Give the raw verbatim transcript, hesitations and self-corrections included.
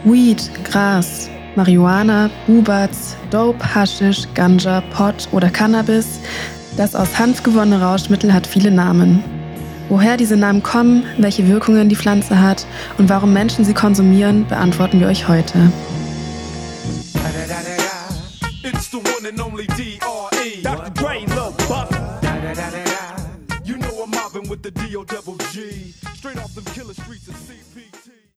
Weed, Gras, Marihuana, Bubats, Dope, Haschisch, Ganja, Pot oder Cannabis, das aus Hanf gewonnene Rauschmittel hat viele Namen. Woher diese Namen kommen, welche Wirkungen die Pflanze hat und warum Menschen sie konsumieren, beantworten wir euch heute. It's the one and only D R E Doctor Dre, Lil Buff. You know I'm mobbing with the D O double G. Straight off them killer streets.